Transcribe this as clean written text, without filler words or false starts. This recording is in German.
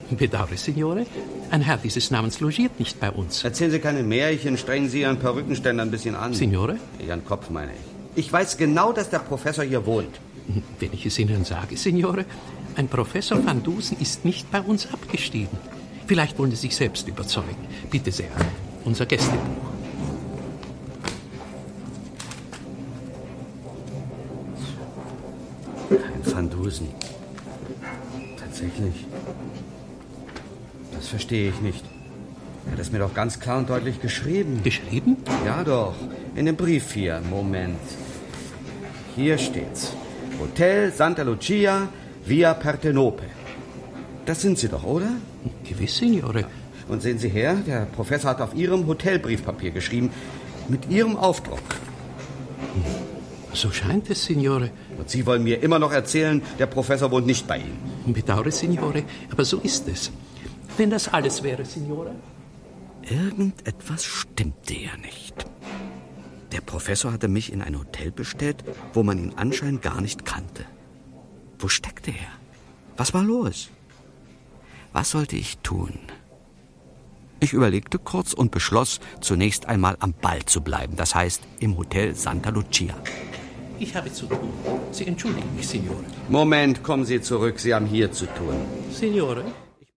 Bedauere, Signore. Ein Herr dieses Namens logiert nicht bei uns. Erzählen Sie keine Märchen, strengen Sie Ihren Perückenständer ein bisschen an. Signore? Ihren Kopf, meine ich. Ich weiß genau, dass der Professor hier wohnt. Wenn ich es Ihnen sage, Signore, ein Professor van Dusen ist nicht bei uns abgestiegen. Vielleicht wollen Sie sich selbst überzeugen. Bitte sehr, unser Gästebuch. Kein Van Dusen. Tatsächlich. Das verstehe ich nicht. Er hat es mir doch ganz klar und deutlich geschrieben. Geschrieben? Ja doch, in dem Brief hier. Moment. Hier steht's. Hotel Santa Lucia, Via Partenope. Das sind Sie doch, oder? Gewiss, Signore. Und sehen Sie her, der Professor hat auf Ihrem Hotelbriefpapier geschrieben, mit Ihrem Aufdruck. So scheint es, Signore. Und Sie wollen mir immer noch erzählen, der Professor wohnt nicht bei Ihnen. Bedauere, Signore, aber so ist es. Wenn das alles wäre, Signore? Irgendetwas stimmte ja nicht. Der Professor hatte mich in ein Hotel bestellt, wo man ihn anscheinend gar nicht kannte. Wo steckte er? Was war los? Was sollte ich tun? Ich überlegte kurz und beschloss, zunächst einmal am Ball zu bleiben. Das heißt, im Hotel Santa Lucia. Ich habe zu tun. Sie entschuldigen mich, Signore. Moment, kommen Sie zurück. Sie haben hier zu tun. Signore?